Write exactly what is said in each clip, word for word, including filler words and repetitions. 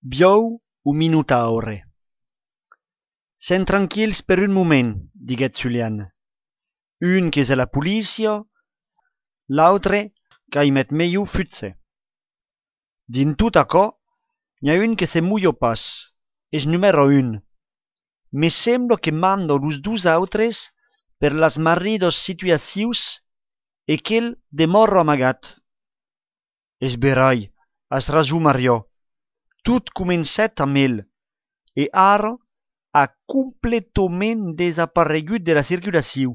Biou o Minotaure. Sen tranquils per un moment, diguèt Julian. Un qu'és a la policia, l'autre qu'ai met meiu futse. Din tot aquò, n'hi ha un que se muio pas, es numero un. Me sembla que mando los dus autres per las marridos situacions e qu'el de morro amagat. Es berai, has rason Mario. Tot comencèt amb el, e ara ha completament desaparegut de la circulacion.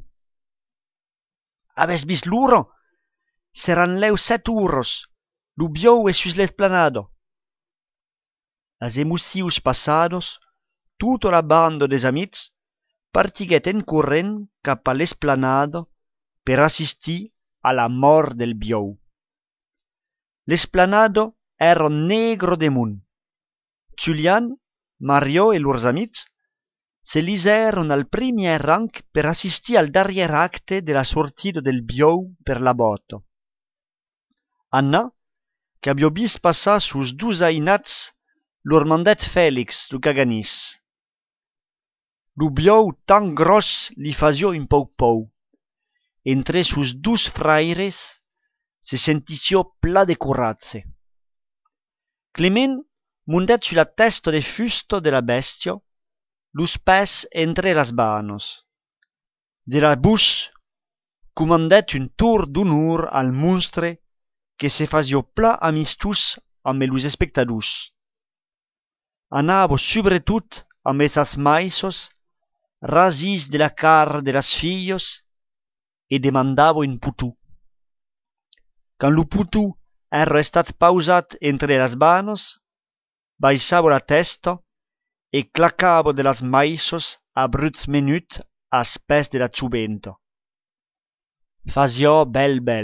Aves vist l'uro? Seran lèu set uros. Lo biou es sus l'esplanado. As emocions passados, tota la banda des amics partiguèt en corrent cap a l'esplanado per assistir a la mort del biou. L'esplanado era negro de munt. Julian, Mario e lors amics se lisèron al primièr rang per assistir al darrièr acte de la sortida del biou per la bòta. Anna, que aviò vist passar sus dus ainats, lor mandèt Félix lo caganís. Lo biou tan gros li fasio un pauc pou. Entre sus dus fraires se sentissió pla de coratze. Clement mondèt sulla testa de fusto de la bèstia, los pès entre las banos. De la bush comandèt un tour d'honor al monstre que se fasio pla amistós amb los espectadors. Anavo sobretot amb esas maïsos rasis de la cara de las fillos e demandavo un putu. Quand lo putu era estat pausat entre las banos, baixavo la testa e clacavo de las maïsos a bruts menut as pès de la ciubenta. Fasio bel bel.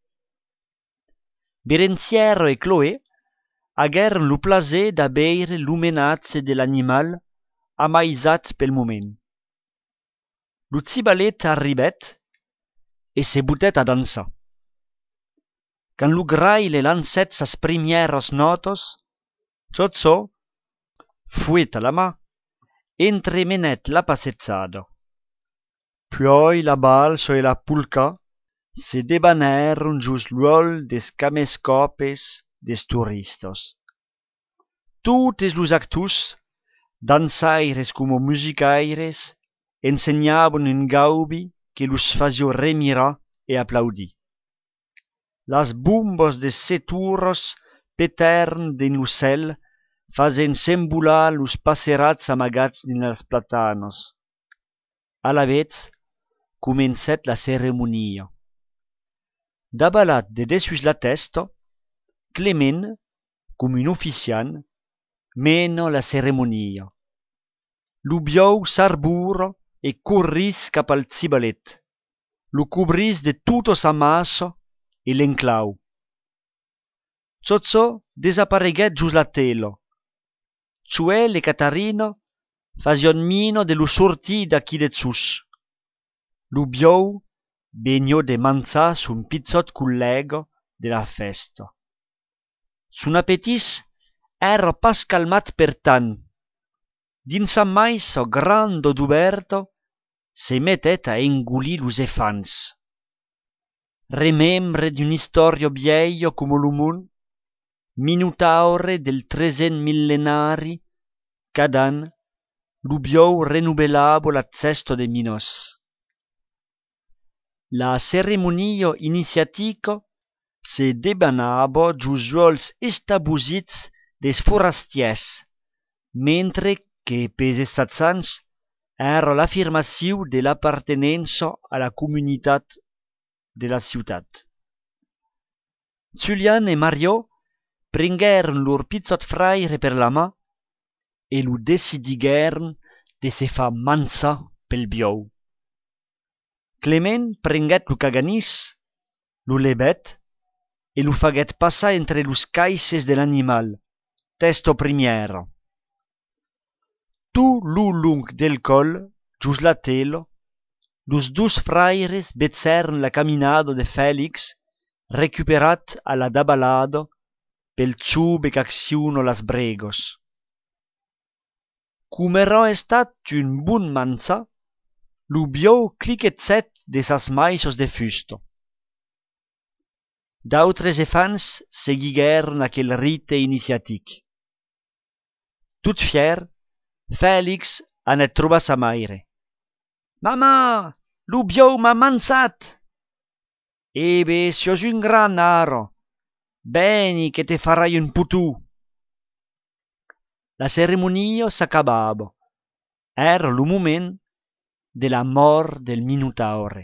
Berenziero e Chloé aguèron lo plaser d'abeire lo menatge de l'animal amaisat pel moment. Lo cibalet arribèt e se butèt a dansar. Quand lo graile lancèt sas primièras notas, Zozo, fuet a la mà, entremenèt la passetzada. Puoi la balsa e la polca se debanèron jos l'uòl des camescòpes des turistas. Totes los actors, dansaires como musicaires, ensenyavan un gaubi que los fasio remirar e aplaudir. Las bombas des seturos petèrn de lo cèl fasen sembular los passerats amagats dins las platanos. Alavetz comencèt la ceremonia. Dabalat de dessus la testa, Clement, com un oficiant, mena la ceremonia. Lo biou s'arbura e corris cap al cibalet. Lo cobris de tota sa massa e l'enclau. Zozo desapareguèt jos la tela. Joel e Catarina fasión mino de lo sortir d'aquí de sus. Lo biou vegniò de manzar son pizzot collega de la festa. Son apetis era pas calmat per tant. Dins sa maissa granda d'oberta se metèt a engolir los efants. Remembre d'un historia vieia como lo món, Minotaure del trezent millenari, cad'an lo biou renubelava la cesta de minos. La ceremonia iniciatica se debanava jos uòls estabosits des forastièrs, mentre que pes estatzans era l'afirmacion de l'apartenença a la comunitat de la ciutat. Julian e Mario prenguèron lor pizzot fraire per la mà e lo decidiguèron de se far manzar pel biou. Clement prenguèt lo caganís, lo levèt e lo faguèt passar entre los caisses de l'animal, testa primièra. Tot lo long del col, jos la tela, los dus fraires vetzèron la caminada de Félix recuperat a la dabalada pel ciube qu'acciona las bregos. cum era estat un bon manza, lu bio cliquetzet de sas maisos de fusto. D'autres efants seguigueren aquel rite iniciatic. Tout fier, Félix anet trobar sa maire. Mama, lu bio m'ha manzat! Ebe, sios un gran naro. Beni che te farai un putù. La ceremonia s'acabava. Era lu moment de la mort del Minotaure.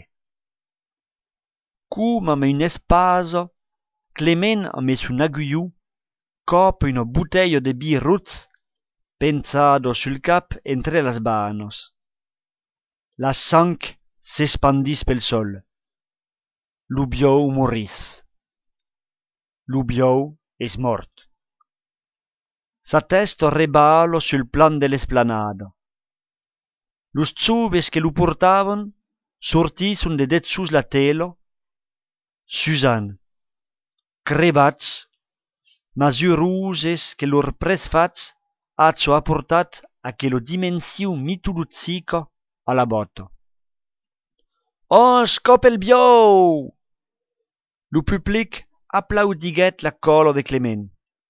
Cum am un espaso, Clement ha messo un aguillou cop una bottiglia de bi ruz pensado sul cap entre las banos. La sang s'espandis pel sol. Lu bio moris. Lu bio es mort. Sa testa rebalo sul plan de l'esplanada. Los zubes che lu portavan sortisson de detsus la telo, Susan, crevats, masuruses che lor presfats hatso apportat a quello dimensiu mitologica alla botta. Oh, scopel bio! Lu public applaudiguet la colo de Clement.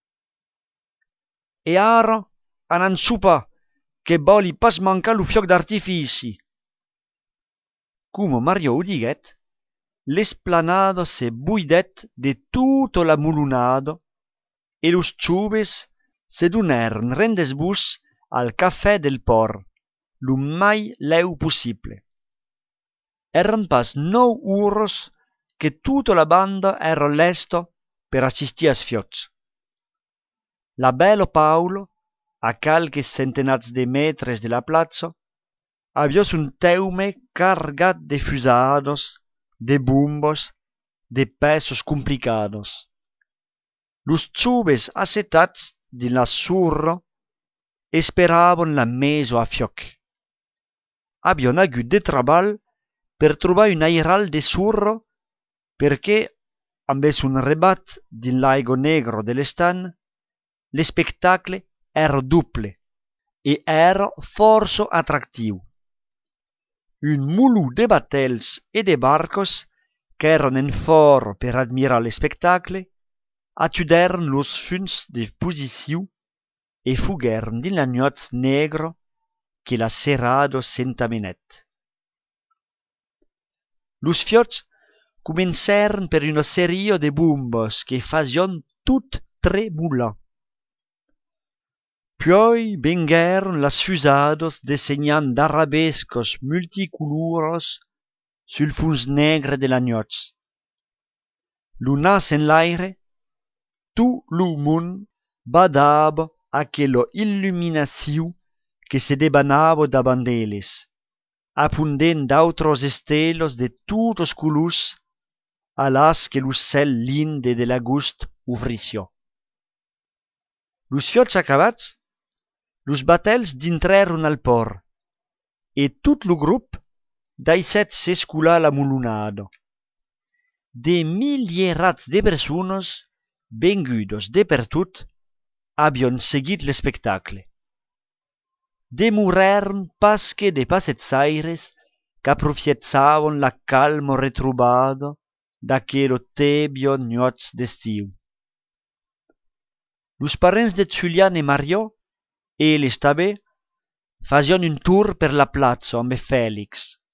E ara anan supa che boli pas manca lu fioc d'artifici. Como Mario udiguet, l'esplanado se buidet de tutto la mulunado e los ciubes se duneren rendesbus al cafè del por, lu mai leu possible. Eran pas nou uros che tutta la banda era lesto per assistir as fiocs. La bello Paulo, a calques centenats de metres de la plaza, avios un teume cargat de fusados, de bumbos, de pesos complicados. Los ciubes assetats din la surro esperavan la meso a fioc. Avion agut de trabal per trobar un airal de surro perché, ambes un rebat din l'aigo negro de l'estan, l'espectacle era duple e era força attractiu. Un mulu de batels e de barcos qu'eran en foro per admirar l'espectacle atuderen los funs de positiu e fugueren din la nuot negro que la serrado s'entamenet. Los fiocs comenceren per una seria de bombas que fazion tot tremular. Puis vengueren las fusados desegnant d'arabescos multicoloros sul funs negre de la nuot. Lu nas en l'aire, tout lu mund badava aquella illuminaciu que se debanava davant d'elles, apundent d'autros estelos de tutos colors alas que lu cel linde de l'agost ufrició. Los fiocs acabats, los batels dintreron al por, e tot lo grup daisset s'escular la mulunada. De milierats de persones, vengudos de per tot, avion seguit l'espectacle. Demorèren pasque de passetzaires qu'aprofietzavan la calma retrobada d'aquelo tebio nuot d'estiu. Los parents de Julian e Mario, eles també, fazion un tour per la plaza amb Félix.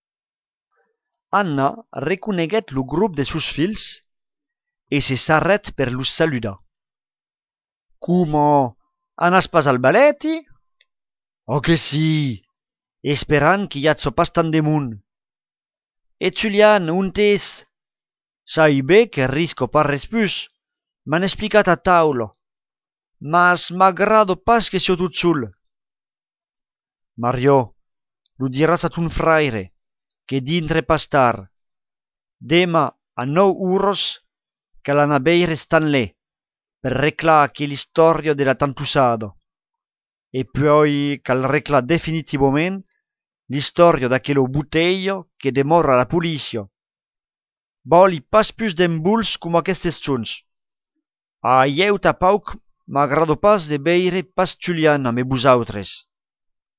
Anna reconeguet lo grup de sus fills e se s'arret per los saludar. Como, anas pas al baleti? Oh que sí, esperant que hi atso pas tant de mund. E Julian, on és? Sai bé que risco pas respus, m'han explicat a taula, mas m'agrado pas que sio tot sul. Mario, lo diràs a ton fraire, que dintre pas tard. Demà a nou uros cal anar a beire Stanley per reclar aquella storia de la tantussada. E poi cal reclar definitivament l'istoria d'aquello buteio che demora la policia. Voli pas plus d'embuls com aquestes xuns. A ieu ta pauc m'agrado pas de beire pas Julian amb vosaltres.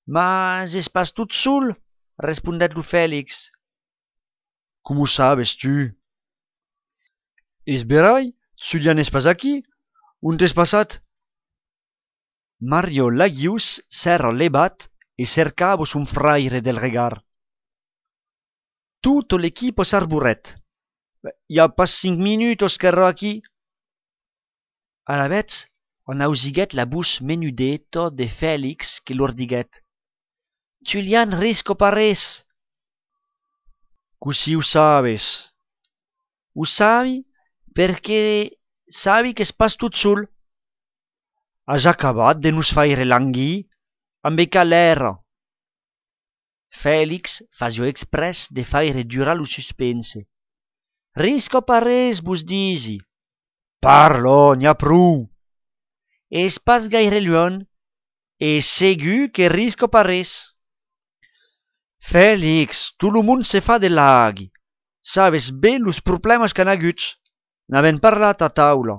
Mas es pas tout sul, respondet lo Félix. Como sabes tu? Es berai, Julian es pas aquí. On t'es passat? Mario Lagius s'era levat e cercava son fraire del regar. Tutto l'equipo s'arboret. I a pas cinc minutos qu'erro aquí. Alavetz, on ausiguet la bouche menudeta de Félix que lor diguet. Julian risco pares. Così ho sabes. Ho sabi perché sabi che es pas tot sul. Has acabat de nos faire languir amb e calera. Félix fasio exprès de faire durar lo suspense. Risco pares, vos disi. Parlo, n'hi ha prou. Es pas gaire luon, e segur que risco pares. Félix, tout lo mond se fa de laghi. Sabes bé los problemas qu'an aguts. N'aven parlat a taula.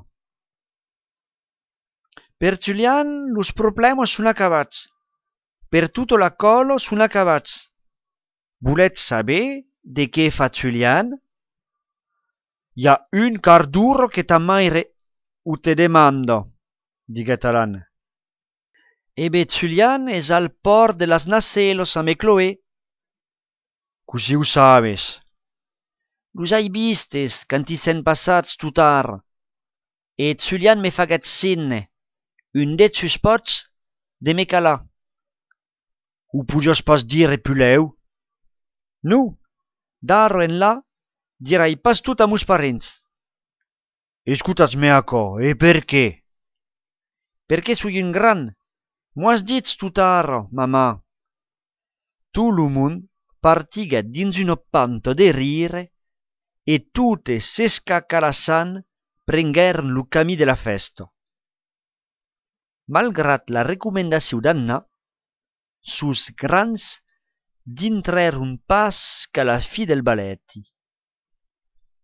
Per Julian, los problemas son acabats. Per tutto la colo son acabats. Voletz saber de què fa Julian? Hi ha un carduro que ta maire ho te demanda, diguet Alan. Ebe Julian es al port de las Nacelos a me Chloé. Così ho sabes. Los hai vistes canti sen passats tutar. E Julian me faguet sinne, un det sus pots de me calà. Ho podios pas dire puleu? Nu, d'arro en là, dirai pas tot a mos parents. Escutatz-me aco, e per què? Perché soi un gran. Moas ditz tutarro, mamà. Tot lo mond partiguet dins una panta de rire e totes s'escacalassant prengueren lo camí de la festa. Malgrat la recomendació d'Anna, sos grans dintrèron pas qu'à la fi del balèti.